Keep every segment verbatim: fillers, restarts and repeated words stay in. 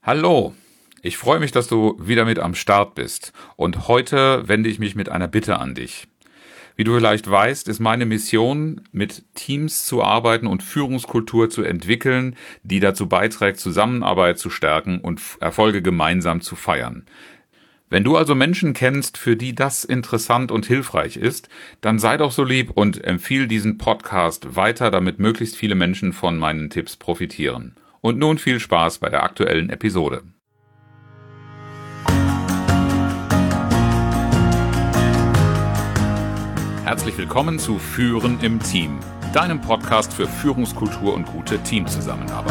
Hallo, ich freue mich, dass du wieder mit am Start bist und heute wende ich mich mit einer Bitte an dich. Wie du vielleicht weißt, ist meine Mission, mit Teams zu arbeiten und Führungskultur zu entwickeln, die dazu beiträgt, Zusammenarbeit zu stärken und Erfolge gemeinsam zu feiern. Wenn du also Menschen kennst, für die das interessant und hilfreich ist, dann sei doch so lieb und empfiehl diesen Podcast weiter, damit möglichst viele Menschen von meinen Tipps profitieren. Und nun viel Spaß bei der aktuellen Episode. Herzlich willkommen zu Führen im Team, deinem Podcast für Führungskultur und gute Teamzusammenarbeit.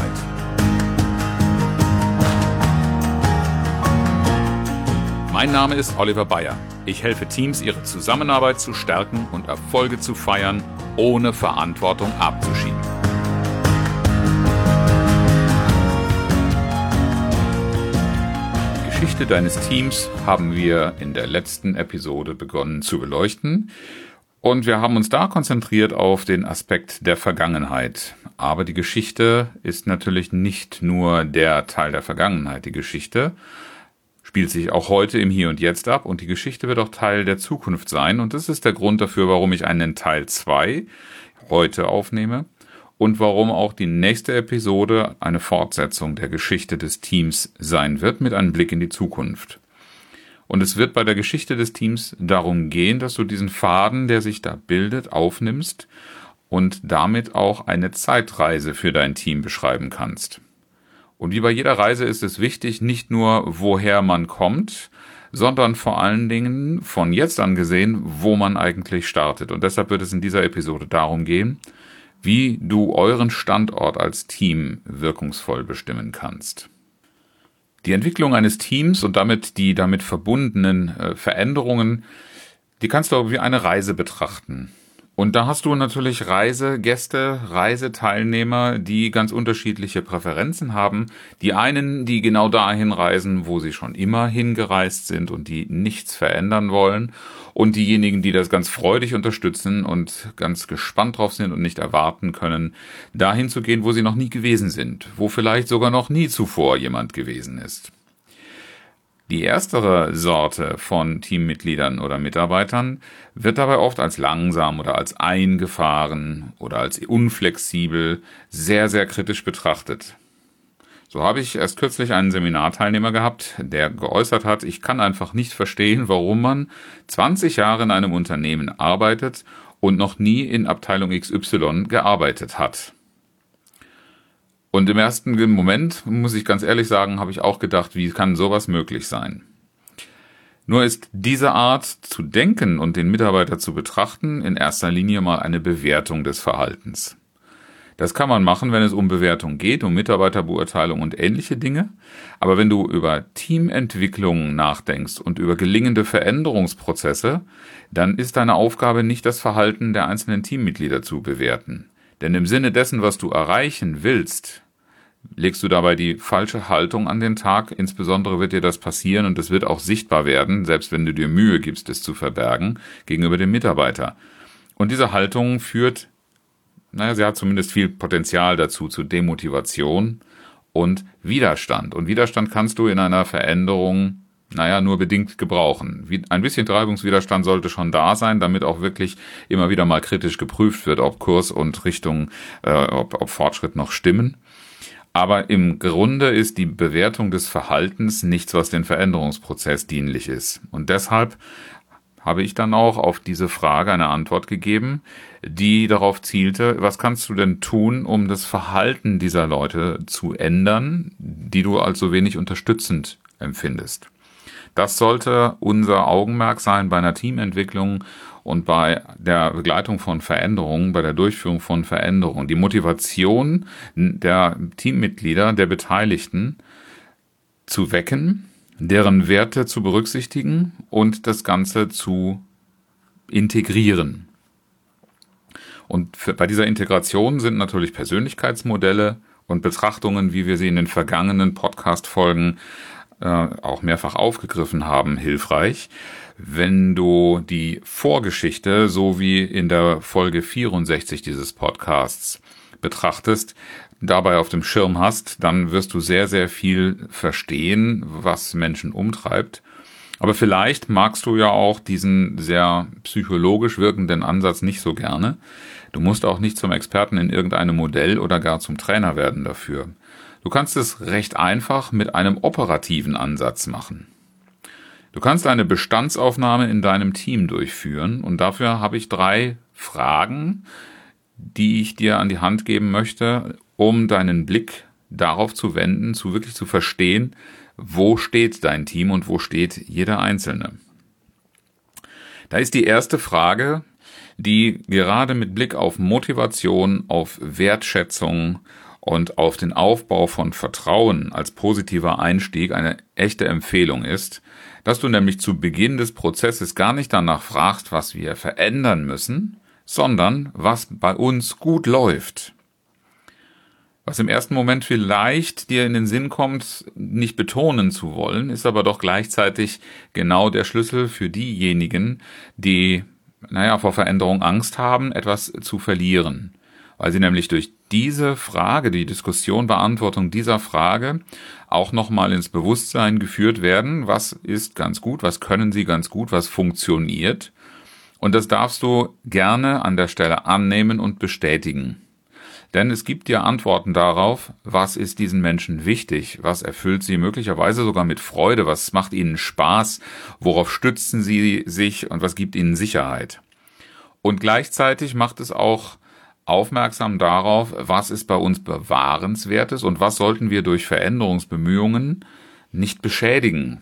Mein Name ist Oliver Bayer. Ich helfe Teams, ihre Zusammenarbeit zu stärken und Erfolge zu feiern, ohne Verantwortung abzuschieben. Die Geschichte deines Teams haben wir in der letzten Episode begonnen zu beleuchten und wir haben uns da konzentriert auf den Aspekt der Vergangenheit. Aber die Geschichte ist natürlich nicht nur der Teil der Vergangenheit. Die Geschichte spielt sich auch heute im Hier und Jetzt ab und die Geschichte wird auch Teil der Zukunft sein und das ist der Grund dafür, warum ich einen Teil zwei heute aufnehme. Und warum auch die nächste Episode eine Fortsetzung der Geschichte des Teams sein wird, mit einem Blick in die Zukunft. Und es wird bei der Geschichte des Teams darum gehen, dass du diesen Faden, der sich da bildet, aufnimmst und damit auch eine Zeitreise für dein Team beschreiben kannst. Und wie bei jeder Reise ist es wichtig, nicht nur woher man kommt, sondern vor allen Dingen von jetzt an gesehen, wo man eigentlich startet. Und deshalb wird es in dieser Episode darum gehen, wie du euren Standort als Team wirkungsvoll bestimmen kannst. Die Entwicklung eines Teams und damit die damit verbundenen äh, Veränderungen, die kannst du wie eine Reise betrachten. Und da hast du natürlich Reisegäste, Reiseteilnehmer, die ganz unterschiedliche Präferenzen haben. Die einen, die genau dahin reisen, wo sie schon immer hingereist sind und die nichts verändern wollen. Und diejenigen, die das ganz freudig unterstützen und ganz gespannt drauf sind und nicht erwarten können, dahin zu gehen, wo sie noch nie gewesen sind, wo vielleicht sogar noch nie zuvor jemand gewesen ist. Die erstere Sorte von Teammitgliedern oder Mitarbeitern wird dabei oft als langsam oder als eingefahren oder als unflexibel sehr, sehr kritisch betrachtet. So habe ich erst kürzlich einen Seminarteilnehmer gehabt, der geäußert hat, ich kann einfach nicht verstehen, warum man zwanzig Jahre in einem Unternehmen arbeitet und noch nie in Abteilung X Y gearbeitet hat. Und im ersten Moment, muss ich ganz ehrlich sagen, habe ich auch gedacht, wie kann sowas möglich sein? Nur ist diese Art zu denken und den Mitarbeiter zu betrachten in erster Linie mal eine Bewertung des Verhaltens. Das kann man machen, wenn es um Bewertung geht, um Mitarbeiterbeurteilung und ähnliche Dinge. Aber wenn du über Teamentwicklung nachdenkst und über gelingende Veränderungsprozesse, dann ist deine Aufgabe nicht das Verhalten der einzelnen Teammitglieder zu bewerten. Denn im Sinne dessen, was du erreichen willst, legst du dabei die falsche Haltung an den Tag. Insbesondere wird dir das passieren und es wird auch sichtbar werden, selbst wenn du dir Mühe gibst, es zu verbergen, gegenüber dem Mitarbeiter. Und diese Haltung führt, naja, sie hat zumindest viel Potenzial dazu, zu Demotivation und Widerstand. Und Widerstand kannst du in einer Veränderung, naja, nur bedingt gebrauchen. Ein bisschen Treibungswiderstand sollte schon da sein, damit auch wirklich immer wieder mal kritisch geprüft wird, ob Kurs und Richtung, äh, ob, ob Fortschritt noch stimmen. Aber im Grunde ist die Bewertung des Verhaltens nichts, was den Veränderungsprozess dienlich ist. Und deshalb habe ich dann auch auf diese Frage eine Antwort gegeben, die darauf zielte, was kannst du denn tun, um das Verhalten dieser Leute zu ändern, die du als so wenig unterstützend empfindest. Das sollte unser Augenmerk sein bei einer Teamentwicklung und bei der Begleitung von Veränderungen, bei der Durchführung von Veränderungen. Die Motivation der Teammitglieder, der Beteiligten zu wecken, deren Werte zu berücksichtigen und das Ganze zu integrieren. Und für, bei dieser Integration sind natürlich Persönlichkeitsmodelle und Betrachtungen, wie wir sie in den vergangenen Podcast-Folgen äh, auch mehrfach aufgegriffen haben, hilfreich. Wenn du die Vorgeschichte, so wie in der Folge vierundsechzig dieses Podcasts, betrachtest, dabei auf dem Schirm hast, dann wirst du sehr, sehr viel verstehen, was Menschen umtreibt. Aber vielleicht magst du ja auch diesen sehr psychologisch wirkenden Ansatz nicht so gerne. Du musst auch nicht zum Experten in irgendeinem Modell oder gar zum Trainer werden dafür. Du kannst es recht einfach mit einem operativen Ansatz machen. Du kannst eine Bestandsaufnahme in deinem Team durchführen und dafür habe ich drei Fragen, die ich dir an die Hand geben möchte, um deinen Blick darauf zu wenden, zu wirklich zu verstehen, wo steht dein Team und wo steht jeder Einzelne. Da ist die erste Frage, die gerade mit Blick auf Motivation, auf Wertschätzung und auf den Aufbau von Vertrauen als positiver Einstieg eine echte Empfehlung ist, dass du nämlich zu Beginn des Prozesses gar nicht danach fragst, was wir verändern müssen, sondern was bei uns gut läuft. Was im ersten Moment vielleicht dir in den Sinn kommt, nicht betonen zu wollen, ist aber doch gleichzeitig genau der Schlüssel für diejenigen, die, naja, vor Veränderung Angst haben, etwas zu verlieren. Weil sie nämlich durch diese Frage, die Diskussion, Beantwortung dieser Frage auch nochmal ins Bewusstsein geführt werden, was ist ganz gut, was können sie ganz gut, was funktioniert. Und das darfst du gerne an der Stelle annehmen und bestätigen. Denn es gibt dir Antworten darauf, was ist diesen Menschen wichtig, was erfüllt sie möglicherweise sogar mit Freude, was macht ihnen Spaß, worauf stützen sie sich und was gibt ihnen Sicherheit. Und gleichzeitig macht es auch aufmerksam darauf, was ist bei uns Bewahrenswertes und was sollten wir durch Veränderungsbemühungen nicht beschädigen,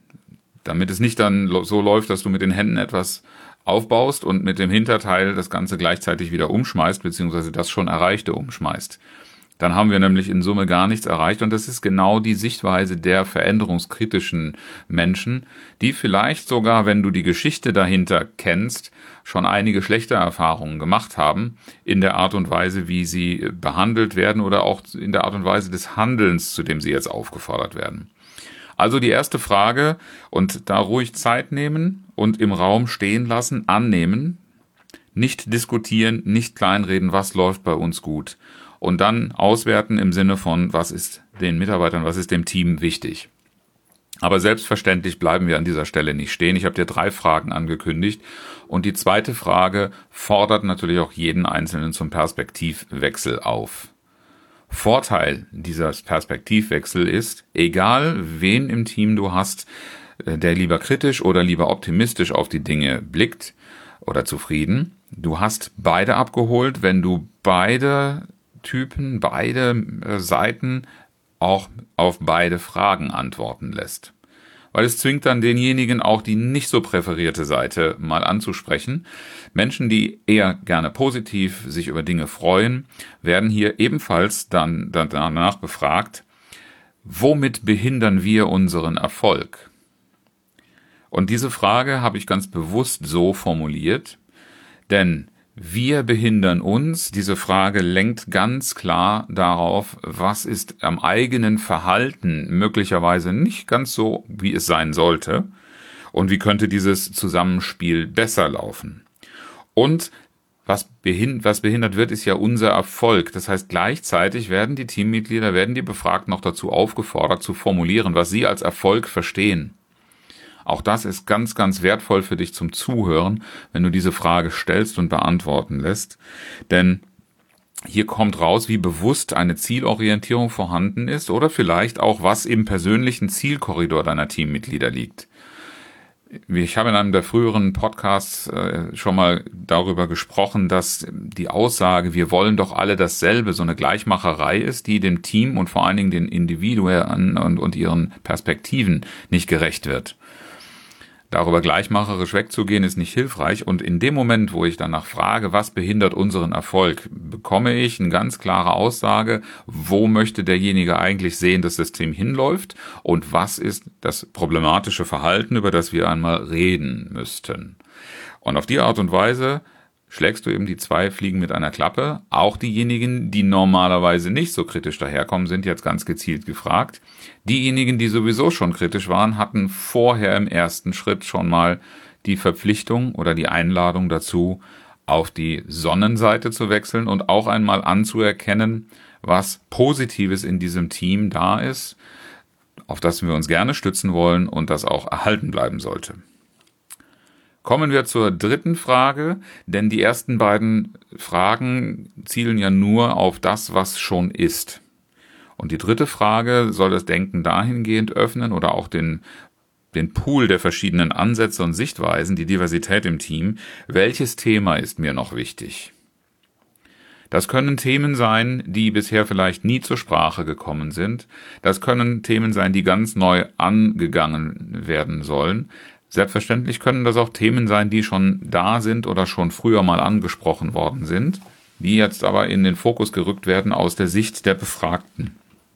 damit es nicht dann so läuft, dass du mit den Händen etwas aufbaust und mit dem Hinterteil das Ganze gleichzeitig wieder umschmeißt, beziehungsweise das schon Erreichte umschmeißt. Dann haben wir nämlich in Summe gar nichts erreicht und das ist genau die Sichtweise der veränderungskritischen Menschen, die vielleicht sogar, wenn du die Geschichte dahinter kennst, schon einige schlechte Erfahrungen gemacht haben in der Art und Weise, wie sie behandelt werden oder auch in der Art und Weise des Handelns, zu dem sie jetzt aufgefordert werden. Also die erste Frage und da ruhig Zeit nehmen und im Raum stehen lassen, annehmen, nicht diskutieren, nicht kleinreden, was läuft bei uns gut. Und dann auswerten im Sinne von, was ist den Mitarbeitern, was ist dem Team wichtig. Aber selbstverständlich bleiben wir an dieser Stelle nicht stehen. Ich habe dir drei Fragen angekündigt. Und die zweite Frage fordert natürlich auch jeden Einzelnen zum Perspektivwechsel auf. Vorteil dieser Perspektivwechsel ist, egal wen im Team du hast, der lieber kritisch oder lieber optimistisch auf die Dinge blickt oder zufrieden, du hast beide abgeholt, wenn du beide Typen, beide Seiten auch auf beide Fragen antworten lässt. Weil es zwingt dann denjenigen auch die nicht so präferierte Seite mal anzusprechen. Menschen, die eher gerne positiv sich über Dinge freuen, werden hier ebenfalls dann danach befragt, womit behindern wir unseren Erfolg? Und diese Frage habe ich ganz bewusst so formuliert, denn wir behindern uns. Diese Frage lenkt ganz klar darauf, was ist am eigenen Verhalten möglicherweise nicht ganz so, wie es sein sollte und wie könnte dieses Zusammenspiel besser laufen. Und was behindert, was behindert wird, ist ja unser Erfolg. Das heißt, gleichzeitig werden die Teammitglieder, werden die Befragten noch dazu aufgefordert zu formulieren, was sie als Erfolg verstehen. Auch das ist ganz, ganz wertvoll für dich zum Zuhören, wenn du diese Frage stellst und beantworten lässt. Denn hier kommt raus, wie bewusst eine Zielorientierung vorhanden ist oder vielleicht auch, was im persönlichen Zielkorridor deiner Teammitglieder liegt. Ich habe in einem der früheren Podcasts äh, schon mal darüber gesprochen, dass die Aussage, wir wollen doch alle dasselbe, so eine Gleichmacherei ist, die dem Team und vor allen Dingen den Individuen und, und ihren Perspektiven nicht gerecht wird. Darüber gleichmacherisch wegzugehen, ist nicht hilfreich. Und in dem Moment, wo ich danach frage, was behindert unseren Erfolg, bekomme ich eine ganz klare Aussage, wo möchte derjenige eigentlich sehen, dass das Team hinläuft und was ist das problematische Verhalten, über das wir einmal reden müssten. Und auf die Art und Weise schlägst du eben die zwei Fliegen mit einer Klappe. Auch diejenigen, die normalerweise nicht so kritisch daherkommen, sind jetzt ganz gezielt gefragt. Diejenigen, die sowieso schon kritisch waren, hatten vorher im ersten Schritt schon mal die Verpflichtung oder die Einladung dazu, auf die Sonnenseite zu wechseln und auch einmal anzuerkennen, was Positives in diesem Team da ist, auf das wir uns gerne stützen wollen und das auch erhalten bleiben sollte. Kommen wir zur dritten Frage, denn die ersten beiden Fragen zielen ja nur auf das, was schon ist. Und die dritte Frage soll das Denken dahingehend öffnen oder auch den, den Pool der verschiedenen Ansätze und Sichtweisen, die Diversität im Team. Welches Thema ist mir noch wichtig? Das können Themen sein, die bisher vielleicht nie zur Sprache gekommen sind. Das können Themen sein, die ganz neu angegangen werden sollen. Selbstverständlich können das auch Themen sein, die schon da sind oder schon früher mal angesprochen worden sind, die jetzt aber in den Fokus gerückt werden aus der Sicht der Befragten.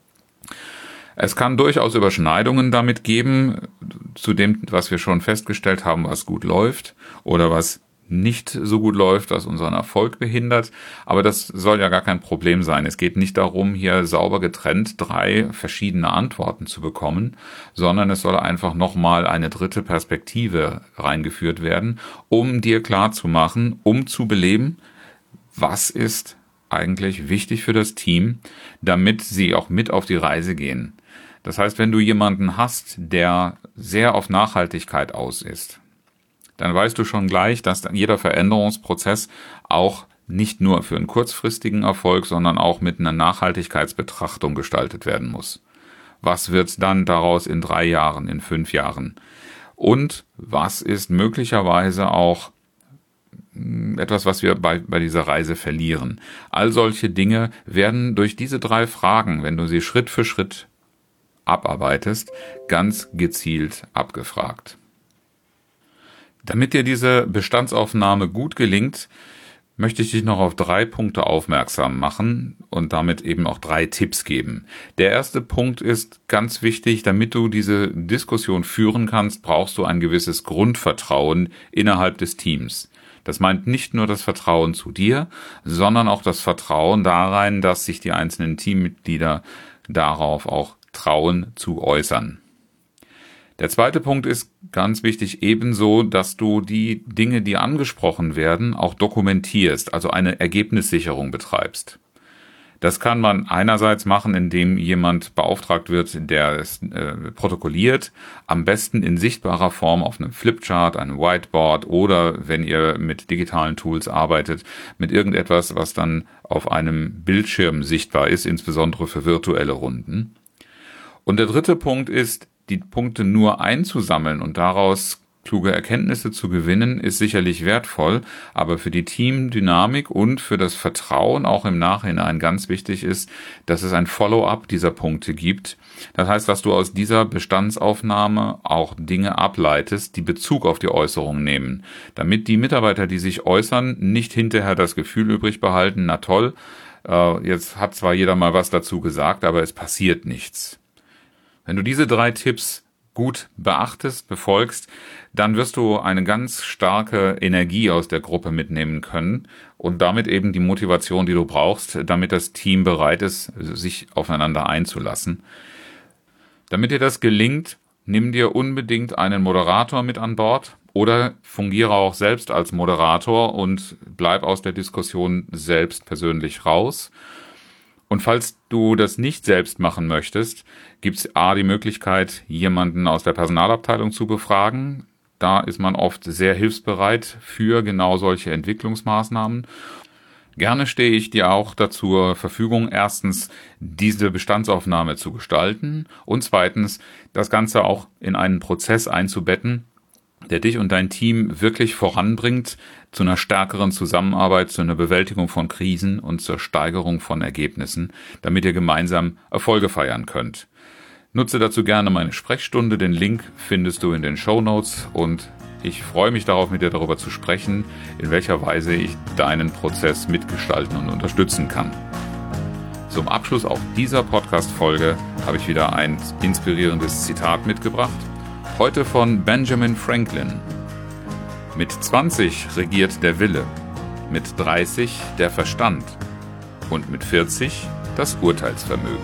Es kann durchaus Überschneidungen damit geben, zu dem, was wir schon festgestellt haben, was gut läuft oder was nicht so gut läuft, was unseren Erfolg behindert. Aber das soll ja gar kein Problem sein. Es geht nicht darum, hier sauber getrennt drei verschiedene Antworten zu bekommen, sondern es soll einfach nochmal eine dritte Perspektive reingeführt werden, um dir klarzumachen, um zu beleben, was ist eigentlich wichtig für das Team, damit sie auch mit auf die Reise gehen. Das heißt, wenn du jemanden hast, der sehr auf Nachhaltigkeit aus ist, dann weißt du schon gleich, dass jeder Veränderungsprozess auch nicht nur für einen kurzfristigen Erfolg, sondern auch mit einer Nachhaltigkeitsbetrachtung gestaltet werden muss. Was wird dann daraus in drei Jahren, in fünf Jahren? Und was ist möglicherweise auch etwas, was wir bei, bei dieser Reise verlieren? All solche Dinge werden durch diese drei Fragen, wenn du sie Schritt für Schritt abarbeitest, ganz gezielt abgefragt. Damit dir diese Bestandsaufnahme gut gelingt, möchte ich dich noch auf drei Punkte aufmerksam machen und damit eben auch drei Tipps geben. Der erste Punkt ist ganz wichtig: Damit du diese Diskussion führen kannst, brauchst du ein gewisses Grundvertrauen innerhalb des Teams. Das meint nicht nur das Vertrauen zu dir, sondern auch das Vertrauen darein, dass sich die einzelnen Teammitglieder darauf auch trauen zu äußern. Der zweite Punkt ist ganz wichtig ebenso, dass du die Dinge, die angesprochen werden, auch dokumentierst, also eine Ergebnissicherung betreibst. Das kann man einerseits machen, indem jemand beauftragt wird, der es äh, protokolliert, am besten in sichtbarer Form auf einem Flipchart, einem Whiteboard oder, wenn ihr mit digitalen Tools arbeitet, mit irgendetwas, was dann auf einem Bildschirm sichtbar ist, insbesondere für virtuelle Runden. Und der dritte Punkt ist, die Punkte nur einzusammeln und daraus kluge Erkenntnisse zu gewinnen, ist sicherlich wertvoll, aber für die Teamdynamik und für das Vertrauen auch im Nachhinein ganz wichtig ist, dass es ein Follow-up dieser Punkte gibt. Das heißt, dass du aus dieser Bestandsaufnahme auch Dinge ableitest, die Bezug auf die Äußerung nehmen, damit die Mitarbeiter, die sich äußern, nicht hinterher das Gefühl übrig behalten, na toll, jetzt hat zwar jeder mal was dazu gesagt, aber es passiert nichts. Wenn du diese drei Tipps gut beachtest, befolgst, dann wirst du eine ganz starke Energie aus der Gruppe mitnehmen können und damit eben die Motivation, die du brauchst, damit das Team bereit ist, sich aufeinander einzulassen. Damit dir das gelingt, nimm dir unbedingt einen Moderator mit an Bord oder fungiere auch selbst als Moderator und bleib aus der Diskussion selbst persönlich raus. Und falls du das nicht selbst machen möchtest, gibt es A, die Möglichkeit, jemanden aus der Personalabteilung zu befragen. Da ist man oft sehr hilfsbereit für genau solche Entwicklungsmaßnahmen. Gerne stehe ich dir auch dazu zur Verfügung, erstens diese Bestandsaufnahme zu gestalten und zweitens das Ganze auch in einen Prozess einzubetten, der dich und dein Team wirklich voranbringt zu einer stärkeren Zusammenarbeit, zu einer Bewältigung von Krisen und zur Steigerung von Ergebnissen, damit ihr gemeinsam Erfolge feiern könnt. Nutze dazu gerne meine Sprechstunde, den Link findest du in den Shownotes und ich freue mich darauf, mit dir darüber zu sprechen, in welcher Weise ich deinen Prozess mitgestalten und unterstützen kann. Zum Abschluss auch dieser Podcast-Folge habe ich wieder ein inspirierendes Zitat mitgebracht. Heute von Benjamin Franklin. Mit zwanzig regiert der Wille, mit dreißig der Verstand und mit vierzig das Urteilsvermögen.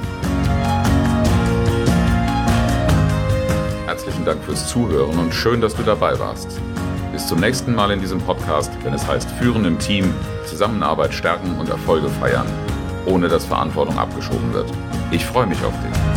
Herzlichen Dank fürs Zuhören und schön, dass du dabei warst. Bis zum nächsten Mal in diesem Podcast, wenn es heißt Führen im Team, Zusammenarbeit stärken und Erfolge feiern. ohne dass Verantwortung abgeschoben wird. Ich freue mich auf dich.